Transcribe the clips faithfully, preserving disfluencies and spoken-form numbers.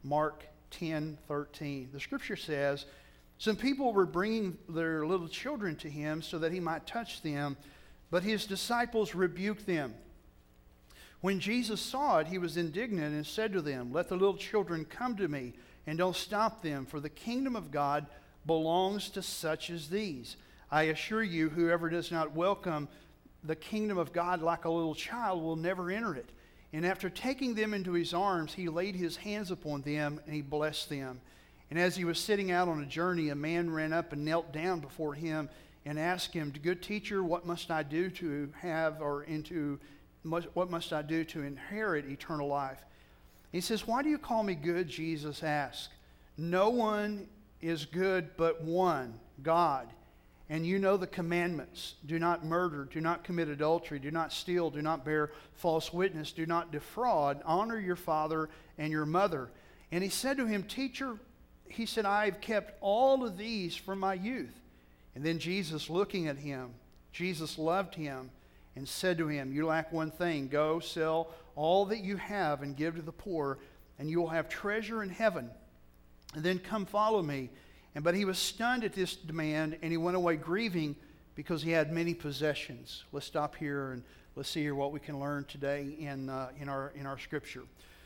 Mark ten thirteen. The scripture says, some people were bringing their little children to him so that he might touch them, but his disciples rebuked them. When Jesus saw it, he was indignant and said to them, let the little children come to me, and don't stop them, for the kingdom of God belongs to such as these. I assure you, whoever does not welcome the kingdom of God like a little child will never enter it. And after taking them into his arms, he laid his hands upon them, and he blessed them. And as he was setting out on a journey, a man ran up and knelt down before him and asked him, good teacher, what must I do to have, or into, what must I do to inherit eternal life? He says, why do you call me good? Jesus asked. No one is good but one, God. And you know the commandments. Do not murder, do not commit adultery, do not steal, do not bear false witness, do not defraud, honor your father and your mother. And he said to him, teacher, he said, I have kept all of these from my youth. And then Jesus, looking at him, Jesus loved him and said to him, you lack one thing. Go sell all that you have and give to the poor, and you will have treasure in heaven. And then come follow me. And but he was stunned at this demand, and he went away grieving because he had many possessions. Let's stop here and let's see here what we can learn today in uh, in our in our scripture.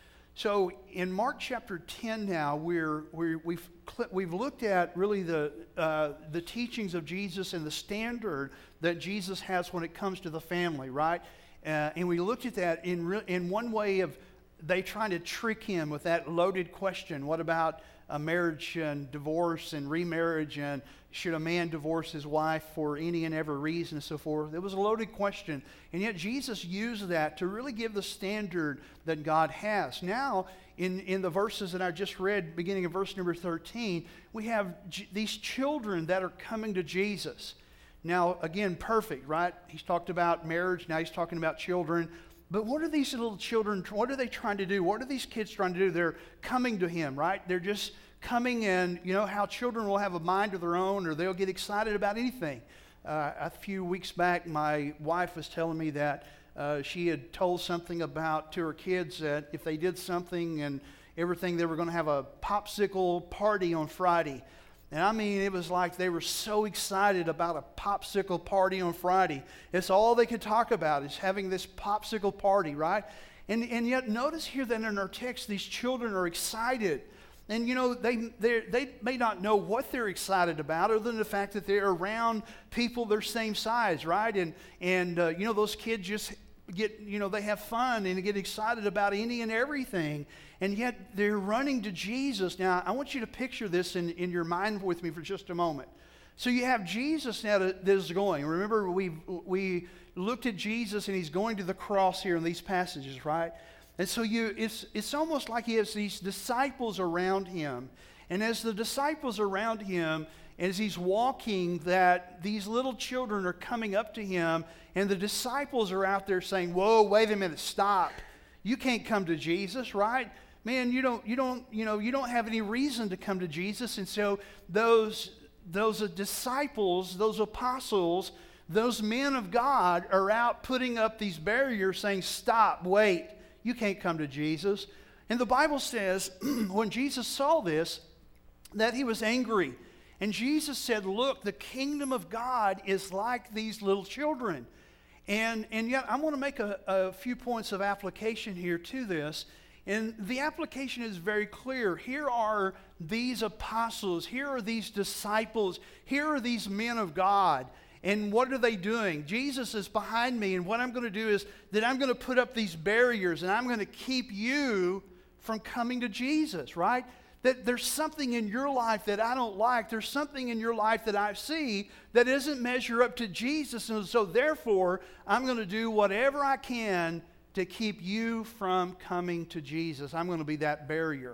So in Mark chapter ten now, we're, we're, we've, we've looked at really the, uh, the teachings of Jesus and the standard that Jesus has when it comes to the family, right? Uh, and we looked at that in, re- in one way of they trying to trick him with that loaded question. What about a marriage and divorce and remarriage, and should a man divorce his wife for any and every reason and so forth? It was a loaded question, and yet Jesus used that to really give the standard that God has. Now, in, in the verses that I just read, beginning of verse number thirteen, we have J- these children that are coming to Jesus. Now, again, perfect, right? He's talked about marriage, now he's talking about children. But what are these little children, what are they trying to do? What are these kids trying to do? They're coming to him, right? They're just coming in. You know how children will have a mind of their own, or they'll get excited about anything. Uh, a few weeks back, my wife was telling me that uh, she had told something about to her kids that if they did something and everything, they were going to have a popsicle party on Friday. And I mean, it was like they were so excited about a popsicle party on Friday. It's all they could talk about is having this popsicle party, right? And and yet notice here that in our text, these children are excited. And you know, they they may not know what they're excited about other than the fact that they're around people their same size, right? And, and uh, you know, those kids just get, you know, they have fun and get excited about any and everything. And yet they're running to Jesus. Now, I want you to picture this in, in your mind with me for just a moment. So you have Jesus now that is going. Remember, we we looked at Jesus and he's going to the cross here in these passages, right? And so you, it's it's almost like he has these disciples around him. And as the disciples around him, as he's walking, that these little children are coming up to him, and the disciples are out there saying, whoa, wait a minute, stop. You can't come to Jesus, right? Man, you don't, you don't, you know, you don't have any reason to come to Jesus. And so those, those disciples, those apostles, those men of God are out putting up these barriers saying, stop, wait, you can't come to Jesus. And the Bible says, when Jesus saw this, that he was angry. And Jesus said, look, the kingdom of God is like these little children. And, and yet I want to make a, a few points of application here to this. And the application is very clear. Here are these apostles. Here are these disciples. Here are these men of God. And what are they doing? Jesus is behind me. And what I'm going to do is that I'm going to put up these barriers. And I'm going to keep you from coming to Jesus, right? That there's something in your life that I don't like. There's something in your life that I see that doesn't measure up to Jesus. And so therefore, I'm going to do whatever I can to keep you from coming to Jesus. I'm going to be that barrier.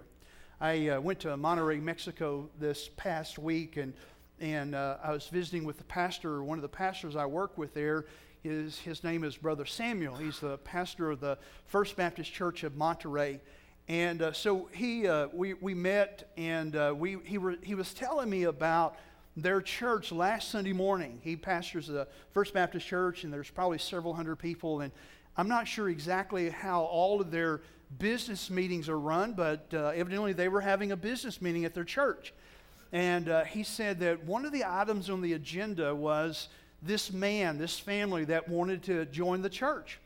I uh, went to Monterrey, Mexico this past week, and and uh, I was visiting with the pastor. One of the pastors I work with there, is his name is Brother Samuel. He's the pastor of the First Baptist Church of Monterrey. And uh, so he, uh, we we met, and uh, we he were, he was telling me about their church last Sunday morning. He pastors the First Baptist Church, and there's probably several hundred people. And I'm not sure exactly how all of their business meetings are run, but uh, evidently they were having a business meeting at their church. And uh, he said that one of the items on the agenda was this man, this family that wanted to join the church.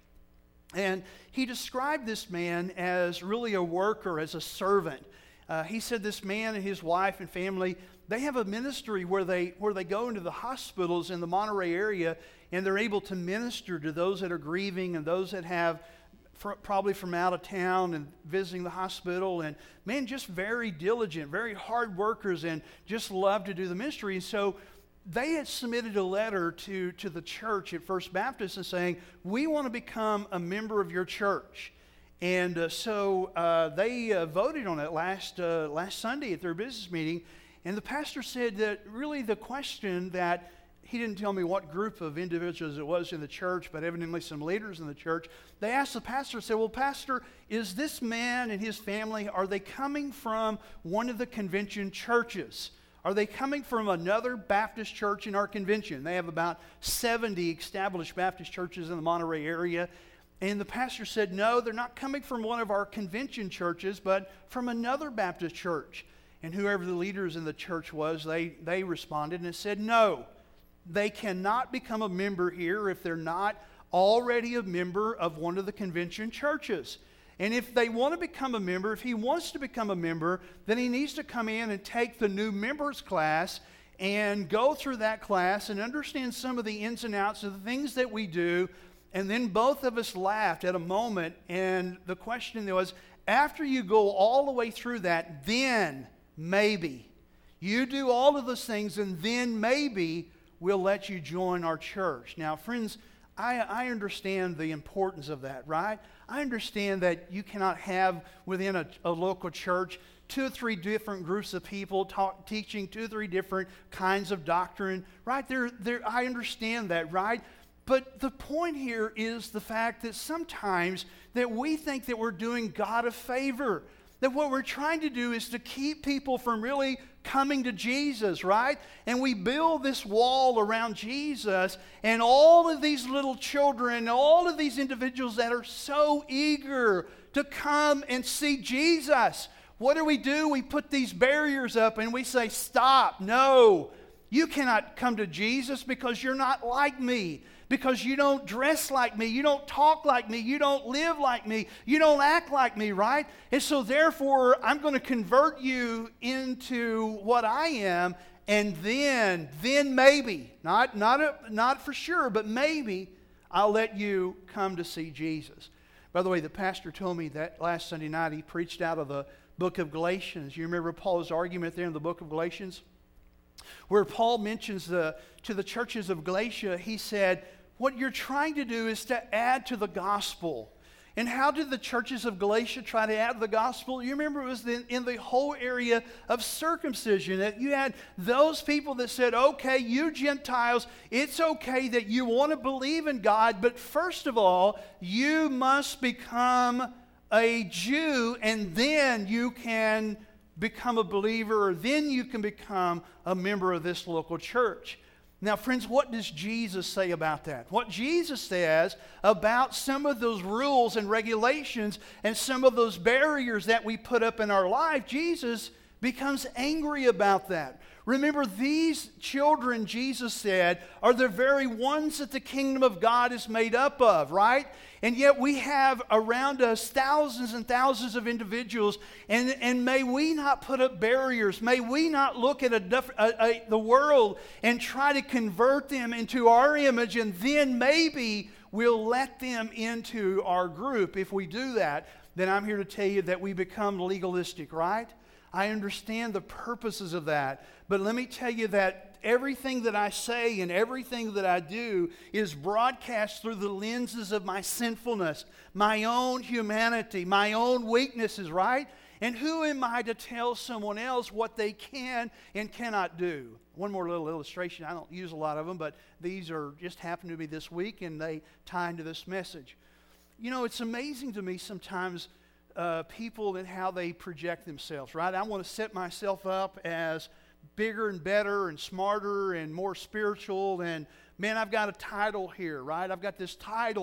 And he described this man as really a worker, as a servant. Uh, he said this man and his wife and family, they have a ministry where they where they go into the hospitals in the Monterey area, and they're able to minister to those that are grieving and those that have fr- probably from out of town and visiting the hospital. And man, just very diligent, very hard workers, and just love to do the ministry. And so they had submitted a letter to, to the church at First Baptist and saying, we want to become a member of your church. And uh, so uh, they uh, voted on it last uh, last Sunday at their business meeting. And the pastor said that really the question that, he didn't tell me what group of individuals it was in the church, but evidently some leaders in the church, they asked the pastor, said, well, Pastor, is this man and his family, are they coming from one of the convention churches? Are they coming from another Baptist church in our convention? They have about seventy established Baptist churches in the Monterey area. And the pastor said, no, they're not coming from one of our convention churches, but from another Baptist church. And whoever the leaders in the church was, they, they responded and said, no, they cannot become a member here if they're not already a member of one of the convention churches. And if they want to become a member, if he wants to become a member, then he needs to come in and take the new members class and go through that class and understand some of the ins and outs of the things that we do. And then both of us laughed at a moment, and the question was, after you go all the way through that, then maybe you do all of those things, and then maybe we'll let you join our church. Now, friends, I, I understand the importance of that, right? I understand that you cannot have within a, a local church two or three different groups of people talk, teaching two or three different kinds of doctrine, right? There, there, I understand that, right? But the point here is the fact that sometimes that we think that we're doing God a favor, that what we're trying to do is to keep people from really coming to Jesus, right? And we build this wall around Jesus, and all of these little children, all of these individuals that are so eager to come and see Jesus, what do we do? We put these barriers up and we say, stop, no, you cannot come to Jesus because you're not like me. Because you don't dress like me, you don't talk like me, you don't live like me, you don't act like me, right? And so therefore, I'm going to convert you into what I am, and then, then maybe, not, not, a, not for sure, but maybe I'll let you come to see Jesus. By the way, the pastor told me that last Sunday night he preached out of the book of Galatians. You remember Paul's argument there in the book of Galatians? Where Paul mentions the, to the churches of Galatia, he said, what you're trying to do is to add to the gospel. And how did the churches of Galatia try to add to the gospel? You remember it was in, in the whole area of circumcision, that you had those people that said, okay, you Gentiles, it's okay that you want to believe in God, but first of all, you must become a Jew, and then you can become a believer, or then you can become a member of this local church. Now, friends, what does Jesus say about that? What Jesus says about some of those rules and regulations and some of those barriers that we put up in our life, Jesus becomes angry about that. Remember, these children, Jesus said, are the very ones that the kingdom of God is made up of, right? And yet we have around us thousands and thousands of individuals, and, and may we not put up barriers. May we not look at a, a, a, the world and try to convert them into our image, and then maybe we'll let them into our group. If we do that, then I'm here to tell you that we become legalistic, right? I understand the purposes of that, but let me tell you that everything that I say and everything that I do is broadcast through the lenses of my sinfulness, my own humanity, my own weaknesses, right? And who am I to tell someone else what they can and cannot do? One more little illustration. I don't use a lot of them, but these are just happen to be this week, and they tie into this message. You know, it's amazing to me sometimes Uh, people and how they project themselves, right? I want to set myself up as bigger and better and smarter and more spiritual, and man, I've got a title here, right? I've got this title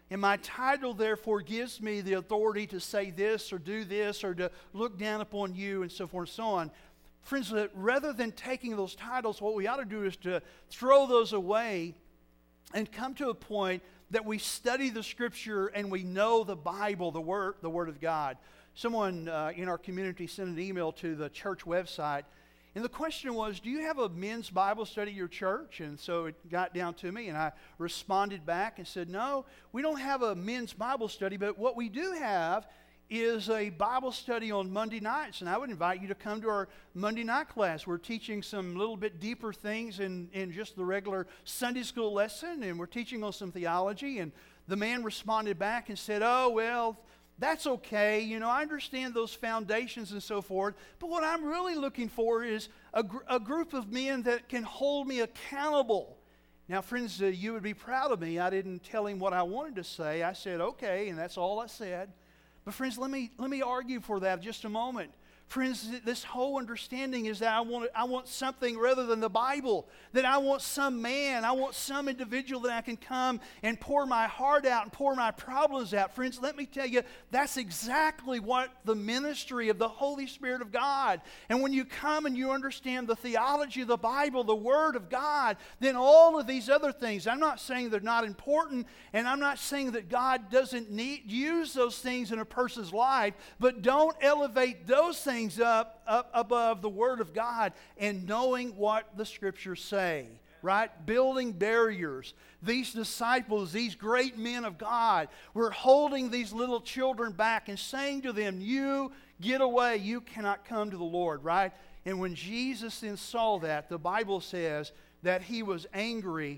And my title, therefore, gives me the authority to say this or do this or to look down upon you and so forth and so on. Friends, rather than taking those titles, what we ought to do is to throw those away and come to a point that we study the Scripture and we know the Bible, the Word, the Word of God. Someone uh, in our community sent an email to the church website, and the question was, do you have a men's Bible study at your church? And so it got down to me, and I responded back and said, no, we don't have a men's Bible study, but what we do have is a Bible study on Monday nights, and I would invite you to come to our Monday night class. We're teaching some little bit deeper things in, in just the regular Sunday school lesson, and we're teaching on some theology. And the man responded back and said, oh, well, that's okay. You know, I understand those foundations and so forth, but what I'm really looking for is a, gr- a group of men that can hold me accountable. Now, friends, uh, you would be proud of me. I didn't tell him what I wanted to say. I said, okay, and that's all I said. But friends, let me let me argue for that just a moment. Friends, this whole understanding is that I want I want something rather than the Bible. That I want some man, I want some individual that I can come and pour my heart out and pour my problems out. Friends, let me tell you, that's exactly what the ministry of the Holy Spirit of God. And when you come and you understand the theology of the Bible, the Word of God, then all of these other things, I'm not saying they're not important, and I'm not saying that God doesn't need use those things in a person's life, but don't elevate those things up, up above the Word of God and knowing what the Scriptures say, right? Building barriers. These disciples, these great men of God, were holding these little children back and saying to them, you get away, you cannot come to the Lord, right? And when Jesus then saw that, the Bible says that he was angry,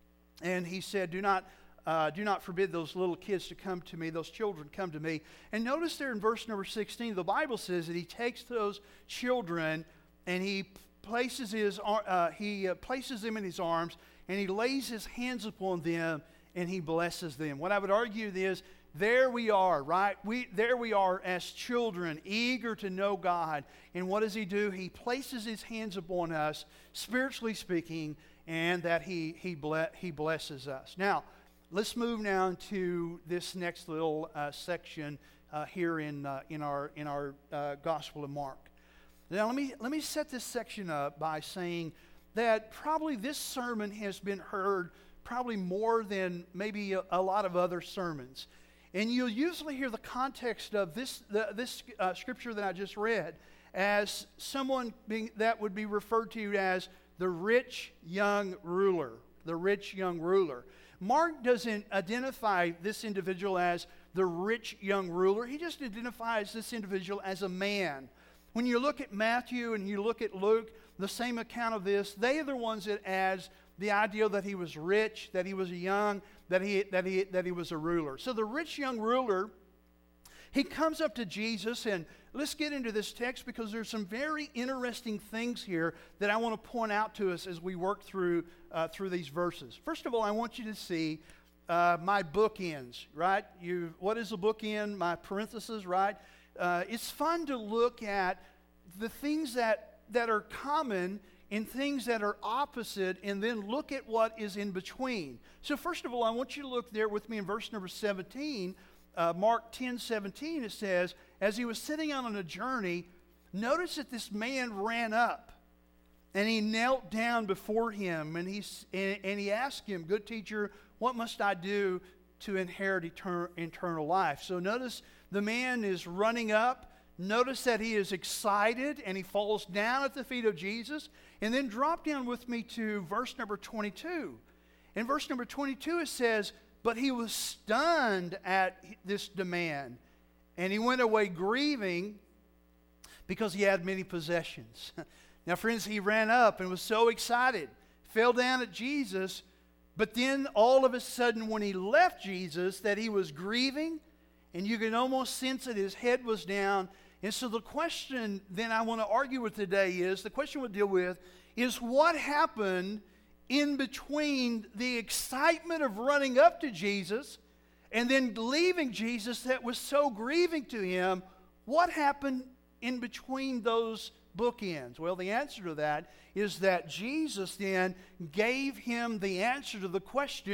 and he said, do not Uh, do not forbid those little kids to come to me, those children come to me. And notice there in verse number sixteen, the Bible says that he takes those children and he places his uh, he uh, places them in his arms, and he lays his hands upon them and he blesses them. What I would argue is, there we are, right? We there we are as children, eager to know God. And what does he do? He places his hands upon us, spiritually speaking, and that he he ble- he blesses us. Now, let's move now to this next little uh, section uh, here in uh, in our in our uh, Gospel of Mark. Now, let me let me set this section up by saying that probably this sermon has been heard probably more than maybe a, a lot of other sermons, and you'll usually hear the context of this the, this uh, scripture that I just read as someone being that would be referred to as the rich young ruler, the rich young ruler. Mark doesn't identify this individual as the rich young ruler. He just identifies this individual as a man. When you look at Matthew and you look at Luke, the same account of this, they are the ones that adds the idea that he was rich, that he was young, that he that he that he was a ruler. So the rich young ruler, he comes up to Jesus, and let's get into this text because there's some very interesting things here that I want to point out to us as we work through uh, through these verses. First of all, I want you to see uh, my bookends, right? You, what is a bookend? My parenthesis, right? Uh, it's fun to look at the things that that are common and things that are opposite, and then look at what is in between. So first of all, I want you to look there with me in verse number seventeen. Uh, Mark ten seventeen, it says, as he was sitting out on a journey, notice that this man ran up and he knelt down before him, and he, and, and he asked him, good teacher, what must I do to inherit etern- eternal life? So notice the man is running up. Notice that he is excited and he falls down at the feet of Jesus. And then drop down with me to verse number twenty-two. In verse number twenty-two it says, but he was stunned at this demand, and he went away grieving because he had many possessions. Now, friends, he ran up and was so excited, fell down at Jesus, but then all of a sudden when he left Jesus, that he was grieving, and you can almost sense that his head was down. And so the question then I want to argue with today is, the question we'll deal with is, what happened in between the excitement of running up to Jesus and then leaving Jesus that was so grieving to him? What happened in between those bookends? Well, the answer to that is that Jesus then gave him the answer to the question,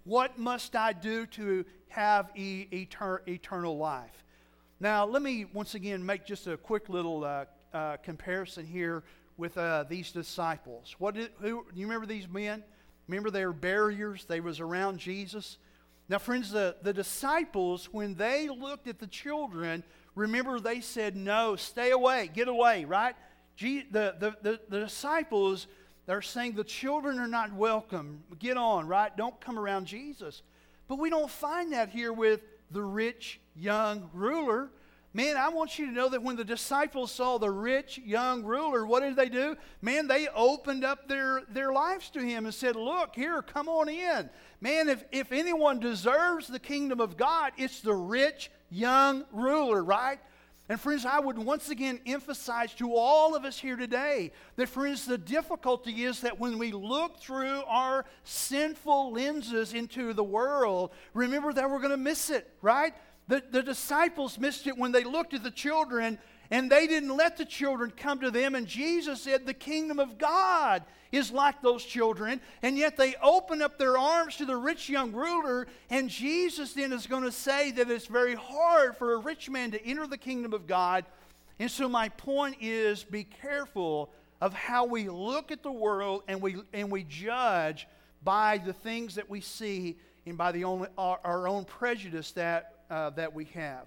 What must I do to have e- etern- eternal life? Now, let me once again make just a quick little uh, uh, comparison here with uh, these disciples. What did, who, you remember these men? Remember they were barriers? They was around Jesus. Now, friends, the, the disciples, when they looked at the children, remember they said, no, stay away, get away, right? Je- the, the, the, the disciples, they're saying the children are not welcome. Get on, right? Don't come around Jesus. But we don't find that here with the rich young ruler. Man, I want you to know that when the disciples saw the rich young ruler, what did they do? Man, they opened up their, their lives to him and said, look, here, come on in. Man, if, if anyone deserves the kingdom of God, it's the rich young ruler, right? And friends, I would once again emphasize to all of us here today that, friends, the difficulty is that when we look through our sinful lenses into the world, remember that we're going to miss it, right? The, the disciples missed it when they looked at the children, and they didn't let the children come to them. And Jesus said the kingdom of God is like those children. And yet they open up their arms to the rich young ruler. And Jesus then is going to say that it's very hard for a rich man to enter the kingdom of God. And so my point is, be careful of how we look at the world and we, and we judge by the things that we see and by the only, our, our own prejudice that Uh, that we have.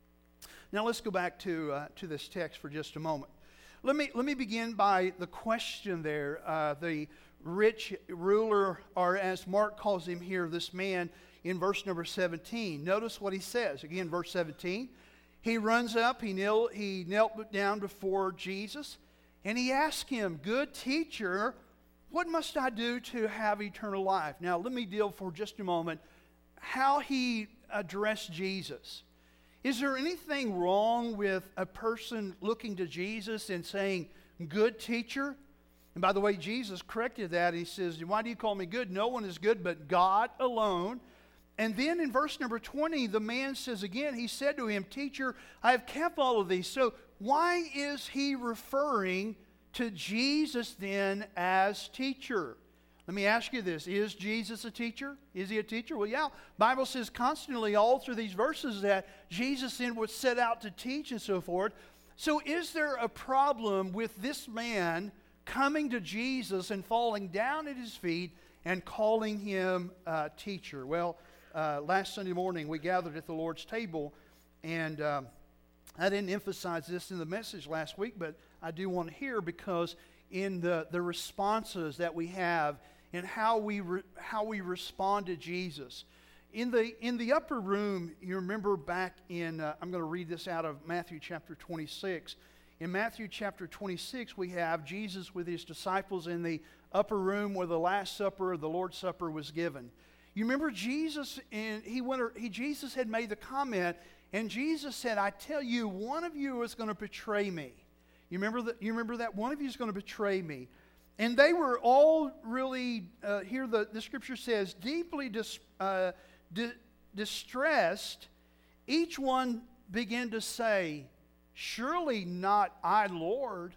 Now let's go back to uh, to this text for just a moment. Let me let me begin by the question there. Uh, the rich ruler, or as Mark calls him here, this man in verse number seventeen. Notice what he says. Again, verse seventeen. He runs up, he knelt, he knelt down before Jesus, and he asked him, "Good teacher, what must I do to have eternal life?" Now let me deal for just a moment how he address Jesus. Is there anything wrong with a person looking to Jesus and saying, "Good teacher"? And by the way, Jesus corrected that. He says, "Why do you call me good? No one is good but God alone." And then in verse number twenty, the man says again, he said to him, "Teacher, I have kept all of these." So why is he referring to Jesus then as teacher? Let me ask you this. Is Jesus a teacher? Is he a teacher? Well, yeah. Bible says constantly all through these verses that Jesus then would set out to teach and so forth. So is there a problem with this man coming to Jesus and falling down at his feet and calling him uh, teacher? Well, uh, last Sunday morning we gathered at the Lord's table, and um, I didn't emphasize this in the message last week, but I do want to hear, because in the, the responses that we have and how we re, how we respond to Jesus. In the in the upper room, you remember back in, uh, I'm going to read this out of Matthew chapter twenty-six. In Matthew chapter twenty-six, we have Jesus with his disciples in the upper room where the Last Supper, the Lord's Supper, was given. You remember Jesus, and he went, he Jesus had made the comment, and Jesus said, "I tell you, one of you is going to betray me." You remember that? You remember that one of you is going to betray me. And they were all really, uh, here the, the scripture says, deeply dis, uh, di, distressed. Each one began to say, "Surely not I, Lord.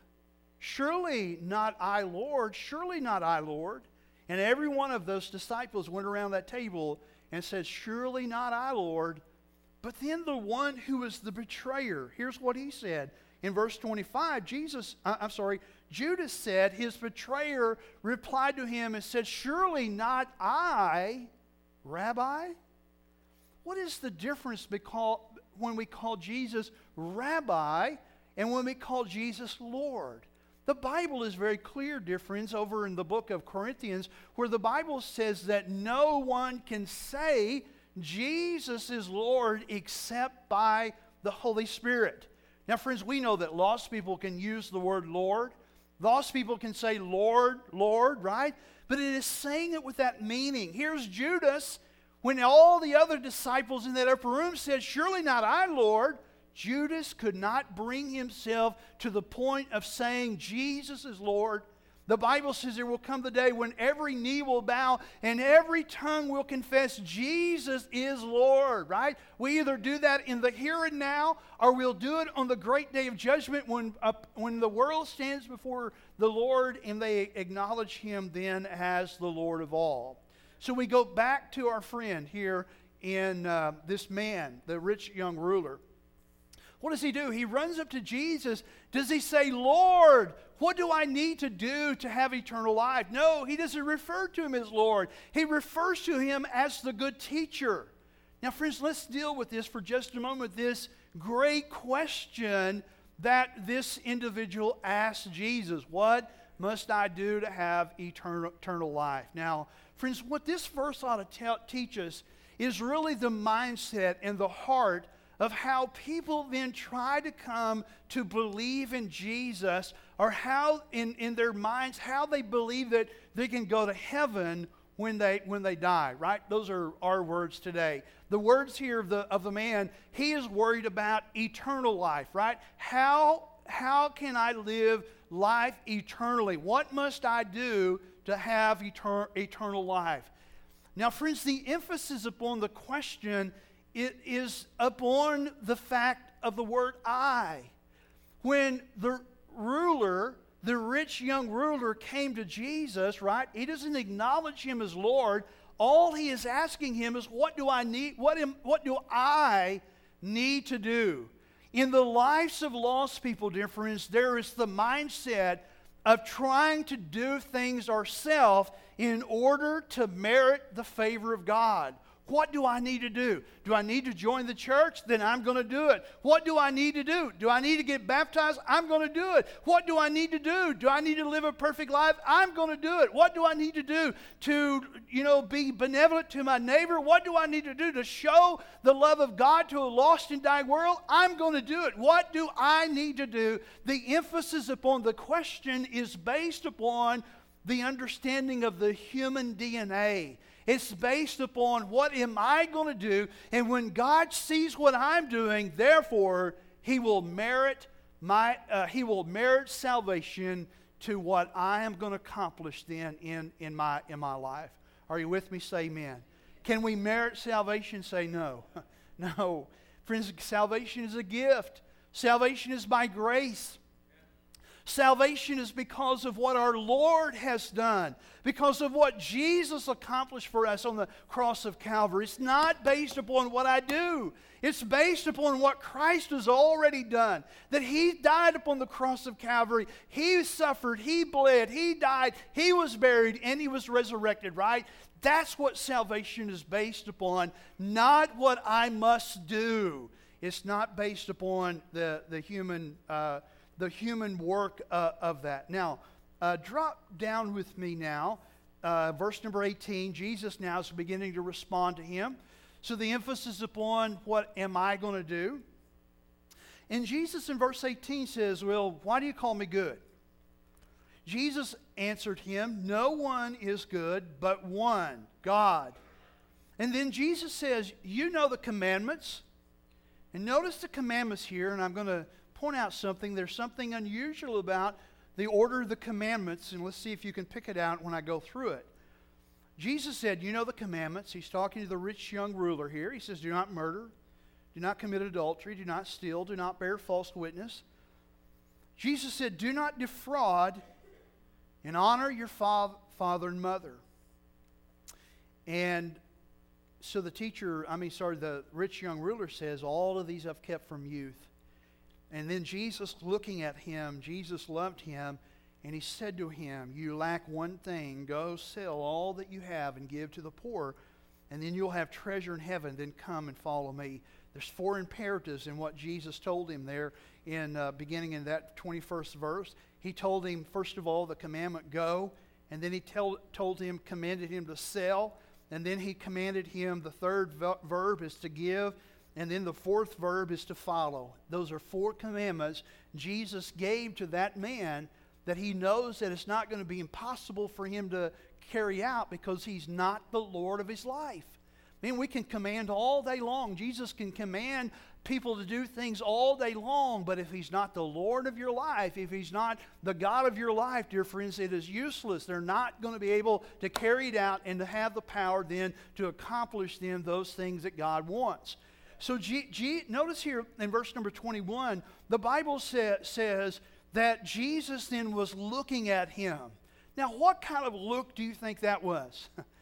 Surely not I, Lord. Surely not I, Lord." And every one of those disciples went around that table and said, "Surely not I, Lord." But then the one who was the betrayer, here's what he said. In verse twenty-five, Jesus, uh, I'm sorry, Judas said, his betrayer replied to him and said, "Surely not I, Rabbi?" What is the difference when we call Jesus Rabbi and when we call Jesus Lord? The Bible is very clear, dear friends, over in the book of Corinthians, where the Bible says that no one can say Jesus is Lord except by the Holy Spirit. Now, friends, we know that lost people can use the word Lord. Lost people can say Lord, Lord, right? But it is saying it with that meaning. Here's Judas. When all the other disciples in that upper room said, "Surely not I, Lord," Judas could not bring himself to the point of saying Jesus is Lord. The Bible says there will come the day when every knee will bow and every tongue will confess Jesus is Lord, right? We either do that in the here and now, or we'll do it on the great day of judgment when, uh, when the world stands before the Lord and they acknowledge him then as the Lord of all. So we go back to our friend here in uh, this man, the rich young ruler. What does he do? He runs up to Jesus. Does he say, Lord, what do I need to do to have eternal life? No, he doesn't refer to him as Lord. He refers to him as the good teacher. Now, friends, let's deal with this for just a moment, this great question that this individual asked Jesus. What must I do to have eternal, eternal life? Now, friends, what this verse ought to tell, teach us is really the mindset and the heart of how people then try to come to believe in Jesus, or how in, in their minds, how they believe that they can go to heaven when they when they die, right? Those are our words today. The words here of the of the man, he is worried about eternal life, right? How how can I live life eternally? What must I do to have etern- eternal life? Now, friends, the emphasis upon the question, it is upon the fact of the word I. When the ruler, the rich young ruler came to Jesus, right? He doesn't acknowledge him as Lord. All he is asking him is, what do I need? What, am, what do I need to do? In the lives of lost people, dear friends, there is the mindset of trying to do things ourselves in order to merit the favor of God. What do I need to do? Do I need to join the church? Then I'm going to do it. What do I need to do? Do I need to get baptized? I'm going to do it. What do I need to do? Do I need to live a perfect life? I'm going to do it. What do I need to do to, you know, be benevolent to my neighbor? What do I need to do to show the love of God to a lost and dying world? I'm going to do it. What do I need to do? The emphasis upon the question is based upon the understanding of the human D N A. It's based upon what am I going to do, and when God sees what I'm doing, therefore He will merit my uh, He will merit salvation to what I am going to accomplish then in in my in my life. Are you with me? Say amen. Can we merit salvation? Say no. No, friends. Salvation is a gift. Salvation is by grace. Salvation is because of what our Lord has done, because of what Jesus accomplished for us on the cross of Calvary. It's not based upon what I do. It's based upon what Christ has already done, that He died upon the cross of Calvary. He suffered, He bled, He died, He was buried, and He was resurrected, right? That's what salvation is based upon, not what I must do. It's not based upon the, the human uh the human work uh, of that. Now, uh, drop down with me now. Uh, verse number eighteen, Jesus now is beginning to respond to him. So the emphasis upon what am I going to do? And Jesus in verse eighteen says, well, why do you call me good? Jesus answered him, no one is good but one, God. And then Jesus says, you know the commandments. And notice the commandments here, and I'm going to point out something. There's something unusual about the order of the commandments, and let's see if you can pick it out when I go through it. Jesus said, you know the commandments. He's talking to the rich young ruler here. He says, do not murder, do not commit adultery, do not steal, do not bear false witness. Jesus said, do not defraud, and honor your fa- father and mother. And so the teacher, I mean, sorry, the rich young ruler says, all of these I've kept from youth. And then Jesus, looking at him, Jesus loved him, and he said to him, you lack one thing. Go sell all that you have and give to the poor, and then you'll have treasure in heaven. Then come and follow me. There's four imperatives in what Jesus told him there in uh, beginning in that twenty-first verse. He told him, first of all, the commandment, go. And then he tell, told him, commanded him to sell. And then he commanded him, the third verb is to give. And then the fourth verb is to follow. Those are four commandments Jesus gave to that man that he knows that it's not going to be impossible for him to carry out because he's not the Lord of his life. I mean, we can command all day long. Jesus can command people to do things all day long, but if he's not the Lord of your life, if he's not the God of your life, dear friends, it is useless. They're not going to be able to carry it out and to have the power then to accomplish then those things that God wants. So G, G, notice here in verse number twenty-one, the Bible sa- says that Jesus then was looking at him. Now, what kind of look do you think that was?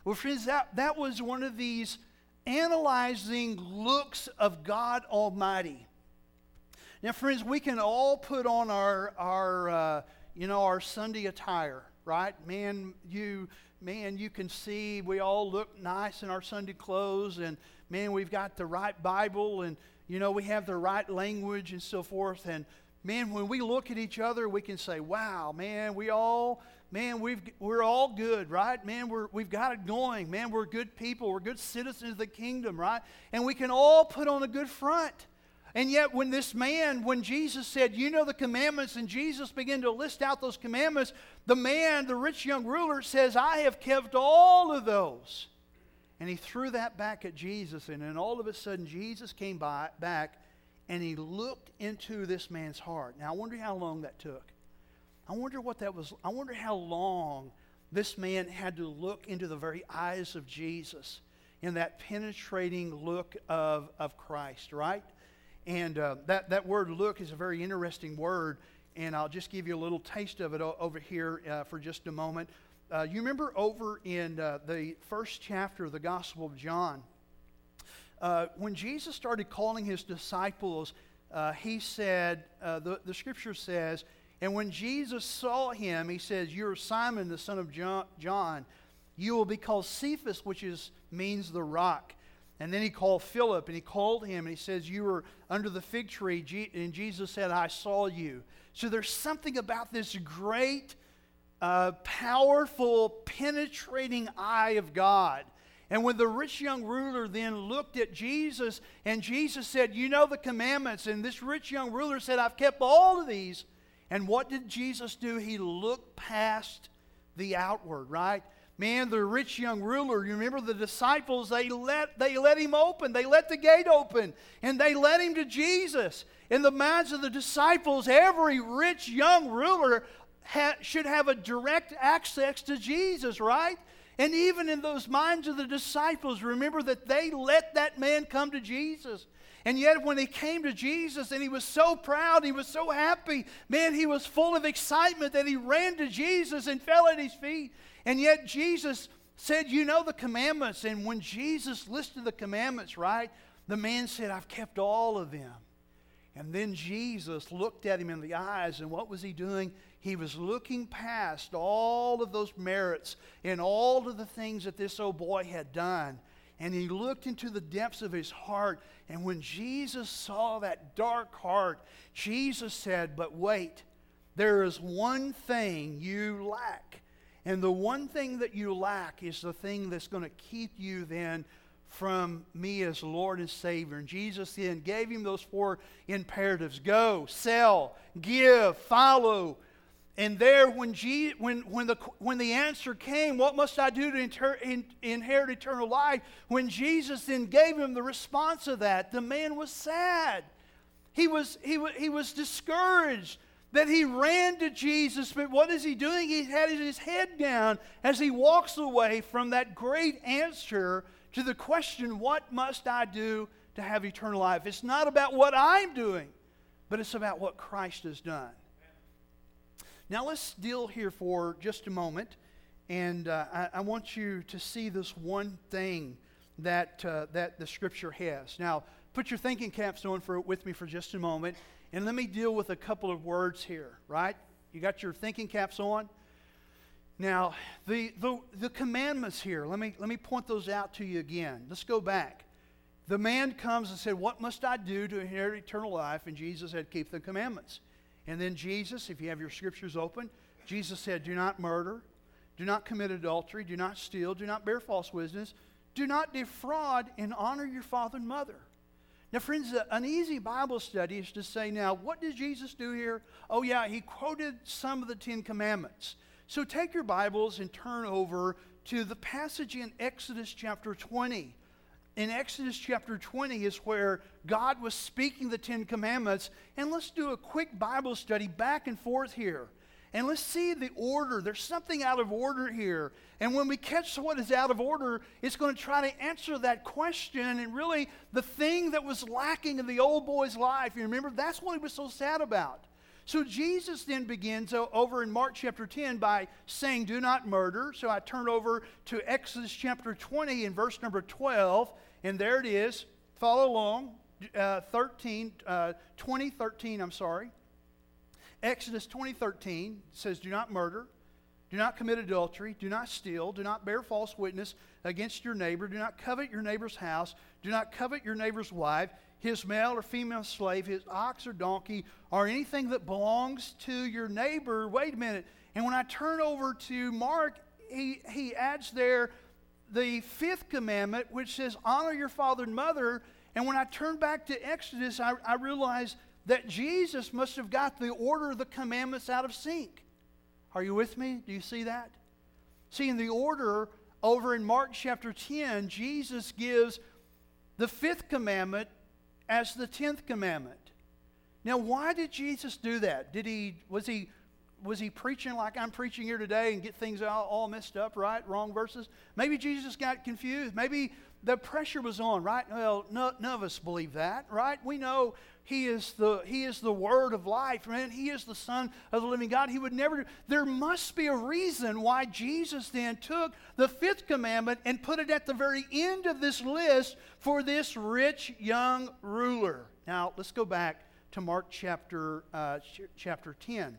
Well, friends, that, that was one of these analyzing looks of God Almighty. Now, friends, we can all put on our, our uh, you know, our Sunday attire, right? Man, you, man, you can see we all look nice in our Sunday clothes, and man, we've got the right Bible, and you know, we have the right language and so forth. And man, when we look at each other, we can say, "Wow, man, we all." Man, we've, we're all good, right? Man, we're, we've got it going. Man, we're good people. We're good citizens of the kingdom, right? And we can all put on a good front. And yet when this man, when Jesus said, you know the commandments, and Jesus began to list out those commandments, the man, the rich young ruler, says, I have kept all of those. And he threw that back at Jesus. And then all of a sudden, Jesus came by, back, and he looked into this man's heart. Now, I wonder how long that took. I wonder what that was. I wonder how long this man had to look into the very eyes of Jesus in that penetrating look of, of Christ, right? And uh, that, that word look is a very interesting word, and I'll just give you a little taste of it o- over here uh, for just a moment. Uh, you remember over in uh, the first chapter of the Gospel of John, uh, when Jesus started calling his disciples, uh, he said, uh, the, the scripture says, and when Jesus saw him, he says, you're Simon, the son of John. John. You will be called Cephas, which is means the rock. And then he called Philip, and he called him, and he says, you were under the fig tree. And Jesus said, I saw you. So there's something about this great, uh, powerful, penetrating eye of God. And when the rich young ruler then looked at Jesus, and Jesus said, you know the commandments. And this rich young ruler said, I've kept all of these. And what did Jesus do? He looked past the outward, right? Man, the rich young ruler, you remember the disciples, they let, they let him open. They let the gate open. And they led him to Jesus. In the minds of the disciples, every rich young ruler ha- should have a direct access to Jesus, right? And even in those minds of the disciples, remember that they let that man come to Jesus. And yet when he came to Jesus and he was so proud, he was so happy, man, he was full of excitement that he ran to Jesus and fell at his feet. And yet Jesus said, you know the commandments. And when Jesus listed the commandments, right, the man said, I've kept all of them. And then Jesus looked at him in the eyes, and what was he doing? He was looking past all of those merits and all of the things that this old boy had done. And he looked into the depths of his heart. And when Jesus saw that dark heart, Jesus said, but wait, there is one thing you lack. And the one thing that you lack is the thing that's going to keep you then from me as Lord and Savior. And Jesus then gave him those four imperatives. Go, sell, give, follow. And there, when, G, when, when, the, when the answer came, what must I do to inter, in, inherit eternal life? When Jesus then gave him the response of that, the man was sad. He was, he, he was discouraged that he ran to Jesus. But what is he doing? He had his head down as he walks away from that great answer to the question, what must I do to have eternal life? It's not about what I'm doing, but it's about what Christ has done. Now let's deal here for just a moment, and uh, I, I want you to see this one thing that uh, that the Scripture has. Now, put your thinking caps on for with me for just a moment, and let me deal with a couple of words here. Right? You got your thinking caps on? Now, the the, the commandments here. Let me let me point those out to you again. Let's go back. The man comes and said, "What must I do to inherit eternal life?" And Jesus said, "Keep the commandments." And then Jesus, if you have your scriptures open, Jesus said, do not murder, do not commit adultery, do not steal, do not bear false witness, do not defraud, and honor your father and mother. Now, friends, an easy Bible study is to say, now, what did Jesus do here? Oh, yeah, he quoted some of the Ten Commandments. So take your Bibles and turn over to the passage in Exodus chapter twenty. In Exodus chapter twenty is where God was speaking the Ten Commandments. And let's do a quick Bible study back and forth here. And let's see the order. There's something out of order here. And when we catch what is out of order, it's going to try to answer that question. And really, the thing that was lacking in the old boy's life, you remember, that's what he was so sad about. So Jesus then begins o- over in Mark chapter ten by saying, do not murder. So I turn over to Exodus chapter twenty and verse number twelve, and there it is. Follow along. Uh, thirteen, uh, twenty thirteen, I'm sorry. Exodus twenty thirteen says, do not murder. Do not commit adultery. Do not steal. Do not bear false witness against your neighbor. Do not covet your neighbor's house. Do not covet your neighbor's wife, his male or female slave, his ox or donkey, or anything that belongs to your neighbor. Wait a minute. And when I turn over to Mark, he, he adds there the fifth commandment, which says, honor your father and mother. And when I turn back to Exodus, I, I realize that Jesus must have got the order of the commandments out of sync. Are you with me? Do you see that? See, in the order over in Mark chapter ten, Jesus gives the fifth commandment as the tenth commandment. Now, why did Jesus do that? Did he was he was he preaching like I'm preaching here today and get things all, all messed up, right? Wrong verses? Maybe Jesus got confused. Maybe the pressure was on, right? Well, no, none of us believe that, right? We know He is the He is the Word of life, man. He is the Son of the living God. He would never. There must be a reason why Jesus then took the fifth commandment and put it at the very end of this list for this rich young ruler. Now let's go back to Mark chapter uh, ch- chapter ten.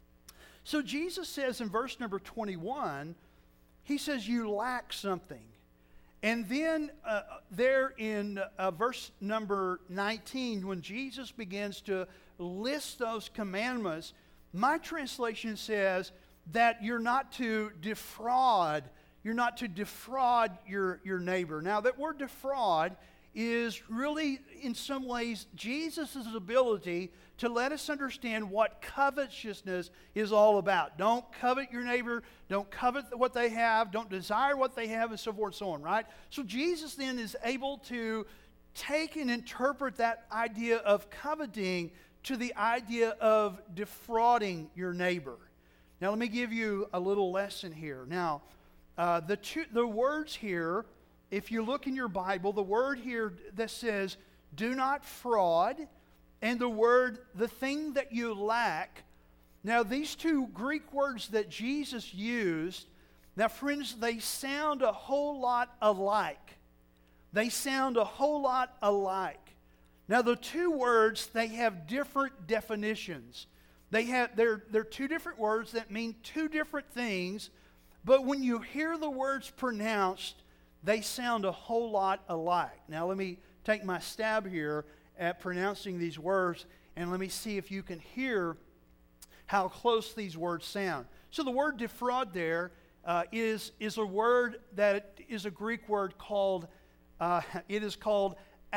So Jesus says in verse number twenty-one, He says, "You lack something." And then uh, there in uh, verse number nineteen, when Jesus begins to list those commandments, my translation says that you're not to defraud. You're not to defraud your, your neighbor. Now, that word defraud is really, in some ways, Jesus' ability to let us understand what covetousness is all about. Don't covet your neighbor. Don't covet what they have. Don't desire what they have, and so forth and so on, right? So Jesus then is able to take and interpret that idea of coveting to the idea of defrauding your neighbor. Now, let me give you a little lesson here. Now, uh, the two, the words here, if you look in your Bible, the word here that says, do not fraud, and the word, the thing that you lack. Now, these two Greek words that Jesus used, now, friends, they sound a whole lot alike. They sound a whole lot alike. Now, the two words, they have different definitions. They have, they're, they're two different words that mean two different things, but when you hear the words pronounced, they sound a whole lot alike. Now, let me take my stab here at pronouncing these words, and let me see if you can hear how close these words sound. So the word defraud there uh, is, is a word that is a Greek word called, uh, it is called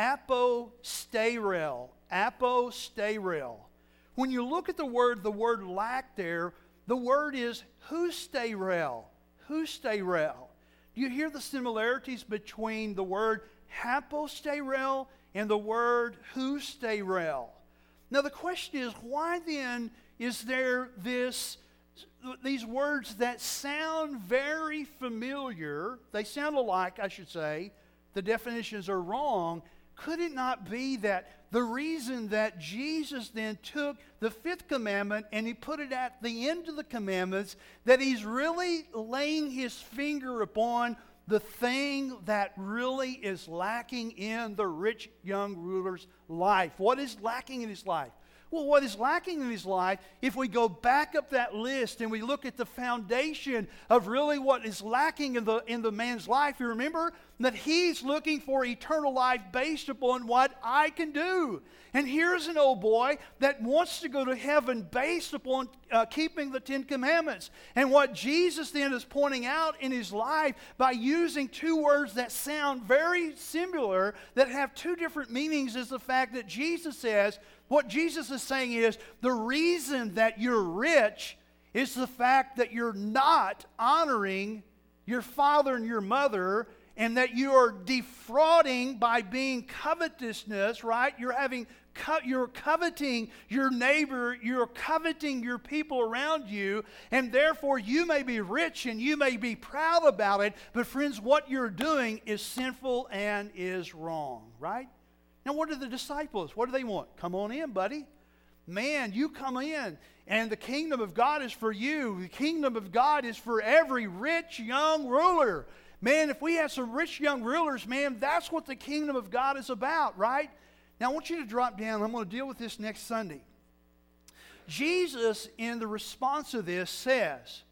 apostereo. Apostereo. When you look at the word, the word lack there, the word is hustereo. Hustereo. Do you hear the similarities between the word hapostereo and the word hustereo? Now the question is, why then is there this, these words that sound very familiar? They sound alike, I should say. The definitions are wrong. Could it not be that the reason that Jesus then took the fifth commandment and he put it at the end of the commandments, that he's really laying his finger upon the thing that really is lacking in the rich young ruler's life? What is lacking in his life? Well, what is lacking in his life, if we go back up that list and we look at the foundation of really what is lacking in the, in the man's life, you remember that he's looking for eternal life based upon what I can do. And here's an old boy that wants to go to heaven based upon uh, keeping the Ten Commandments. And what Jesus then is pointing out in his life by using two words that sound very similar, that have two different meanings, is the fact that Jesus says, what Jesus is saying is, the reason that you're rich is the fact that you're not honoring your father and your mother, and that you are defrauding by being covetousness, right? You're having, co- you're coveting your neighbor, you're coveting your people around you, and therefore you may be rich and you may be proud about it, but friends, what you're doing is sinful and is wrong, right? Now, what are the disciples? What do they want? Come on in, buddy. Man, you come in, and the kingdom of God is for you. The kingdom of God is for every rich young ruler. Man, if we have some rich young rulers, man, that's what the kingdom of God is about, right? Now, I want you to drop down. I'm going to deal with this next Sunday. Jesus, in the response to this, says,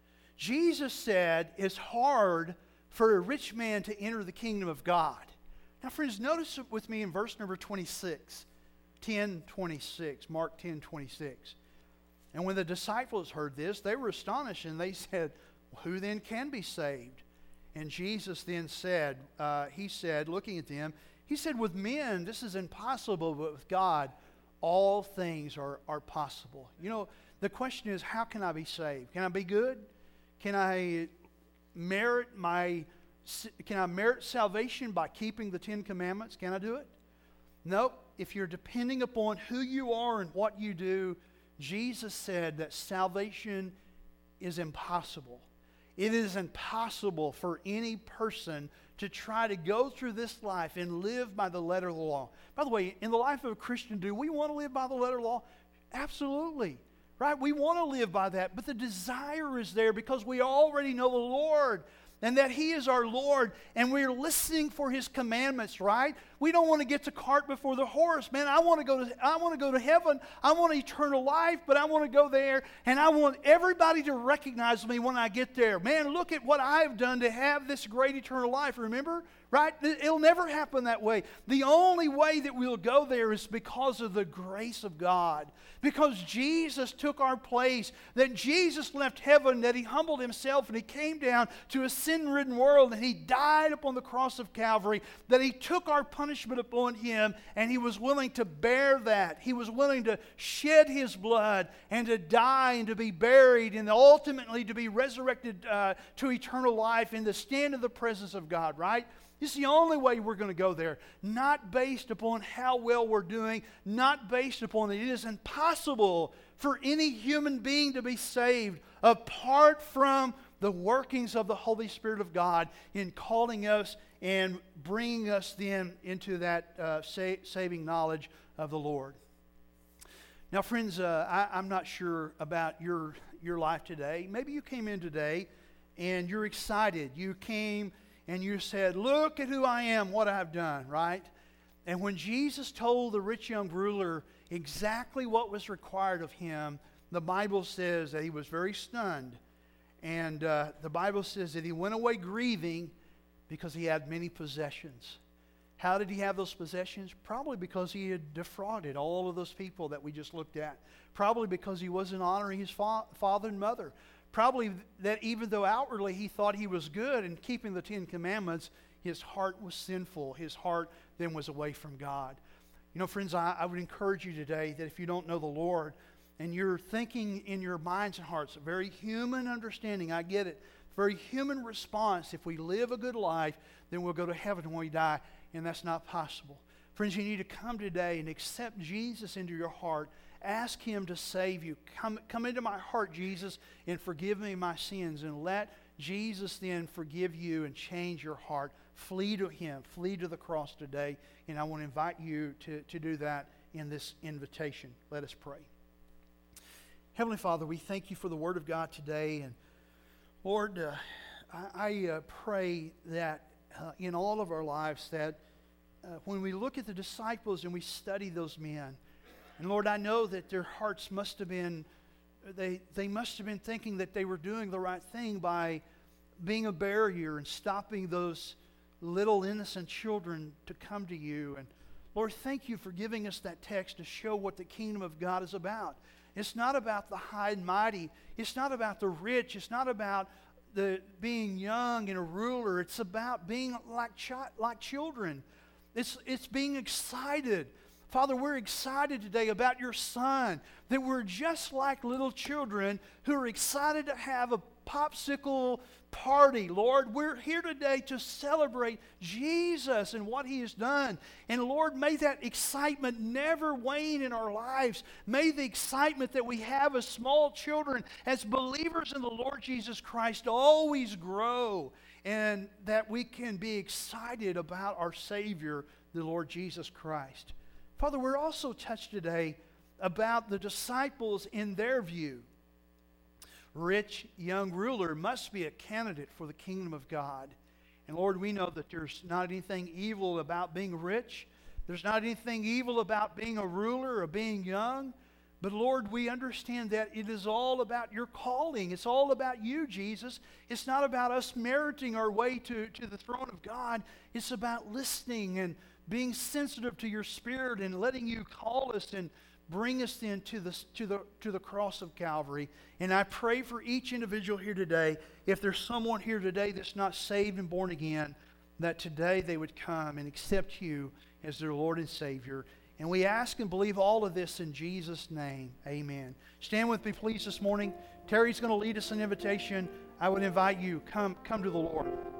Jesus said, it's hard for a rich man to enter the kingdom of God. Now, friends, notice it with me in verse number twenty-six. ten twenty-six, Mark ten twenty-six. And when the disciples heard this, they were astonished, and they said, who then can be saved? And Jesus then said, uh, he said, looking at them, he said, with men this is impossible, but with God all things are, are possible. You know, the question is, how can I be saved? Can I be good? Can I merit my, can I merit salvation by keeping the Ten Commandments? Can I do it? Nope. If you're depending upon who you are and what you do, Jesus said that salvation is impossible. It is impossible for any person to try to go through this life and live by the letter of the law. By the way, in the life of a Christian, do we want to live by the letter of the law? Absolutely. Right? We want to live by that. But the desire is there because we already know the Lord and that He is our Lord, and we're listening for His commandments, right? We don't want to get the cart before the horse. Man, I want to go to I want to go to heaven. I want eternal life, but I want to go there, and I want everybody to recognize me when I get there. Man, look at what I've done to have this great eternal life, remember? Right? It'll never happen that way. The only way that we'll go there is because of the grace of God. Because Jesus took our place, that Jesus left heaven, that He humbled Himself and He came down to a sin-ridden world, and He died upon the cross of Calvary, that He took our punishment upon Him, and He was willing to bear that. He was willing to shed His blood and to die and to be buried and ultimately to be resurrected uh, to eternal life and to stand in the presence of God, right? It's the only way we're going to go there. Not based upon how well we're doing, not based upon it. It is impossible for any human being to be saved apart from the workings of the Holy Spirit of God in calling us and bringing us then into that uh, sa- saving knowledge of the Lord. Now, friends, uh, I, I'm not sure about your, your life today. Maybe you came in today and you're excited. You came and you said, look at who I am, what I've done, right? And when Jesus told the rich young ruler exactly what was required of him, the Bible says that he was very stunned. And uh, the Bible says that he went away grieving because he had many possessions. How did he have those possessions? Probably because he had defrauded all of those people that we just looked at. Probably because he wasn't honoring his fa- father and mother. Probably that even though outwardly he thought he was good in keeping the Ten Commandments, his heart was sinful. His heart then was away from God. You know, friends, I, I would encourage you today that if you don't know the Lord and you're thinking in your minds and hearts, a very human understanding, I get it, very human response, if we live a good life, then we'll go to heaven when we die, and that's not possible. Friends, you need to come today and accept Jesus into your heart. Ask Him to save you. Come, come into my heart, Jesus, and forgive me my sins. And let Jesus then forgive you and change your heart. Flee to Him. Flee to the cross today. And I want to invite you to, to do that in this invitation. Let us pray. Heavenly Father, we thank You for the Word of God today. And Lord, uh, I, I uh, pray that uh, in all of our lives that uh, when we look at the disciples and we study those men, and Lord, I know that their hearts must have been, they, they must have been thinking that they were doing the right thing by being a barrier and stopping those little innocent children to come to You. And Lord, thank You for giving us that text to show what the kingdom of God is about. It's not about the high and mighty. It's not about the rich. It's not about the being young and a ruler. It's about being like, chi- like children. It's, it's being excited. Father, we're excited today about Your Son, that we're just like little children who are excited to have a popsicle party. Lord, we're here today to celebrate Jesus and what He has done. And Lord, may that excitement never wane in our lives. May the excitement that we have as small children, as believers in the Lord Jesus Christ, always grow, and that we can be excited about our Savior, the Lord Jesus Christ. Father, we're also touched today about the disciples in their view. Rich young ruler must be a candidate for the kingdom of God. And Lord, we know that there's not anything evil about being rich. There's not anything evil about being a ruler or being young. But Lord, we understand that it is all about your calling. It's all about you, Jesus. It's not about us meriting our way to, to the throne of God. It's about listening and being sensitive to your Spirit and letting you call us and bring us then to the, to the, to the cross of Calvary. And I pray for each individual here today, if there's someone here today that's not saved and born again, that today they would come and accept you as their Lord and Savior. And we ask and believe all of this in Jesus' name. Amen. Stand with me, please, this morning. Terry's going to lead us an invitation. I would invite you, come, come to the Lord.